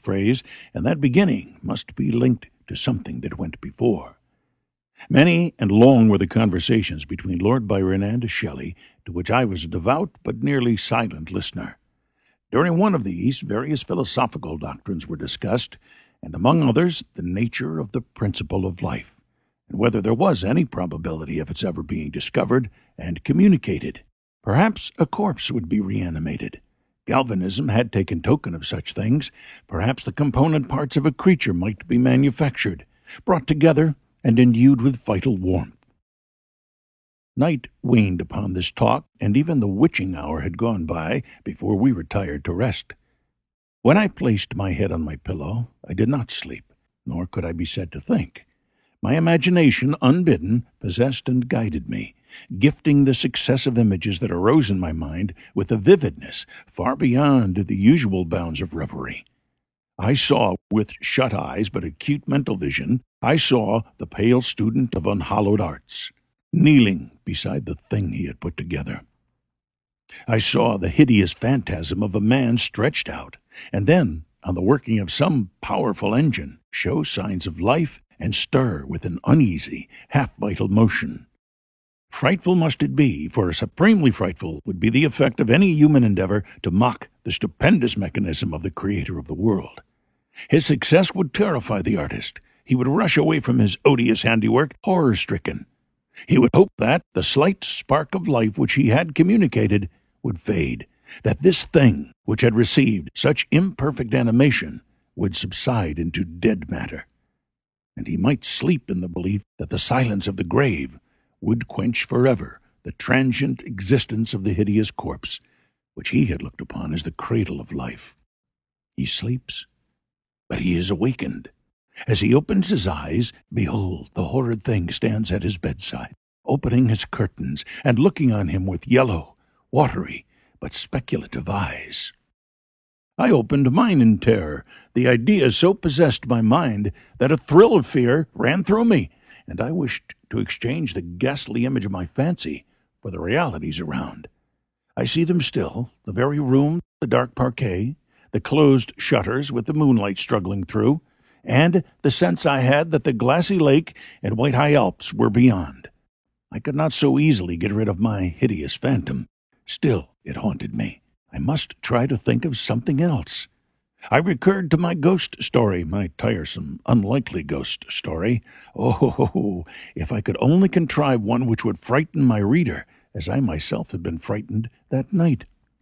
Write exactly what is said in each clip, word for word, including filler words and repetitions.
phrase, and that beginning must be linked to something that went before. Many and long were the conversations between Lord Byron and Shelley, to which I was a devout but nearly silent listener. During one of these, various philosophical doctrines were discussed, and among others, the nature of the principle of life, and whether there was any probability of its ever being discovered and communicated. Perhaps a corpse would be reanimated. Galvanism had taken token of such things. Perhaps the component parts of a creature might be manufactured, brought together, and endued with vital warmth. Night waned upon this talk, and even the witching hour had gone by before we retired to rest. When I placed my head on my pillow, I did not sleep, nor could I be said to think. My imagination, unbidden, possessed and guided me, gifting the successive images that arose in my mind with a vividness far beyond the usual bounds of reverie. I saw, with shut eyes but acute mental vision, I saw the pale student of unhallowed arts, kneeling beside the thing he had put together. I saw the hideous phantasm of a man stretched out, and then, on the working of some powerful engine, show signs of life and stir with an uneasy, half-vital motion. Frightful must it be, for supremely frightful would be the effect of any human endeavor to mock the stupendous mechanism of the Creator of the world. His success would terrify the artist. He would rush away from his odious handiwork, horror-stricken. He would hope that the slight spark of life which he had communicated would fade, that this thing which had received such imperfect animation would subside into dead matter. And he might sleep in the belief that the silence of the grave would quench forever the transient existence of the hideous corpse, which he had looked upon as the cradle of life. He sleeps, but he is awakened. As he opens his eyes, behold, the horrid thing stands at his bedside, opening his curtains and looking on him with yellow, watery, but speculative eyes. I opened mine in terror. The idea so possessed my mind that a thrill of fear ran through me, and I wished to exchange the ghastly image of my fancy for the realities around. I see them still, the very room, the dark parquet, the closed shutters with the moonlight struggling through, and the sense I had that the glassy lake and white high Alps were beyond. I could not so easily get rid of my hideous phantom. Still, it haunted me. I must try to think of something else. I recurred to my ghost story, my tiresome, unlikely ghost story. Oh, if I could only contrive one which would frighten my reader, as I myself had been frightened that night.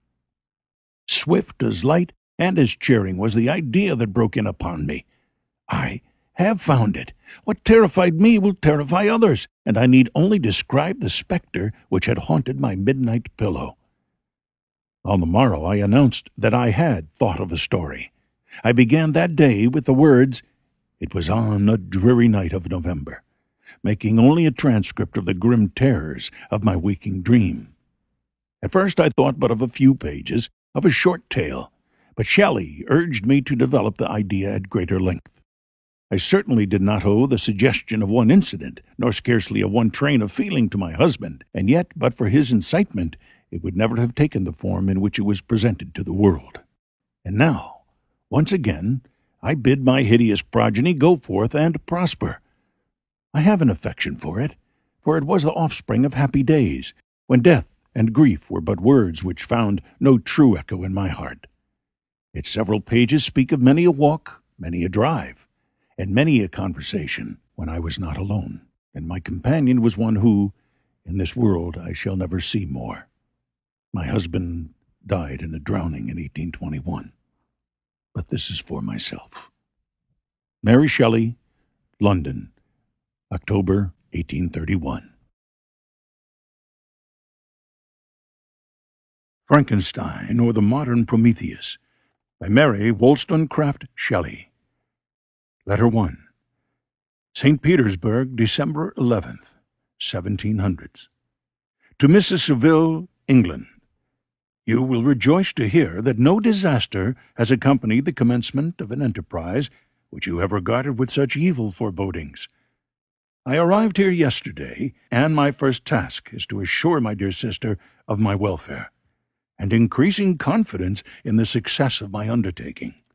Swift as light and as cheering was the idea that broke in upon me. I have found it. What terrified me will terrify others, and I need only describe the spectre which had haunted my midnight pillow. On the morrow I announced that I had thought of a story. I began that day with the words, "It was on a dreary night of November," making only a transcript of the grim terrors of my waking dream. At first I thought but of a few pages, of a short tale, but Shelley urged me to develop the idea at greater length. I certainly did not owe the suggestion of one incident, nor scarcely of one train of feeling to my husband, and yet, but for his incitement, it would never have taken the form in which it was presented to the world. And now, once again, I bid my hideous progeny go forth and prosper. I have an affection for it, for it was the offspring of happy days, when death and grief were but words which found no true echo in my heart. Its several pages speak of many a walk, many a drive, and many a conversation when I was not alone, and my companion was one who, in this world, I shall never see more. My husband died in a drowning in eighteen twenty-one. But this is for myself. Mary Shelley, London, October eighteen thirty-one. Frankenstein, or the Modern Prometheus, by Mary Wollstonecraft Shelley. Letter one. Saint Petersburg, December eleventh, seventeen hundreds. To Missus Saville, England. You will rejoice to hear that no disaster has accompanied the commencement of an enterprise which you have regarded with such evil forebodings. I arrived here yesterday, and my first task is to assure my dear sister of my welfare, and increasing confidence in the success of my undertaking.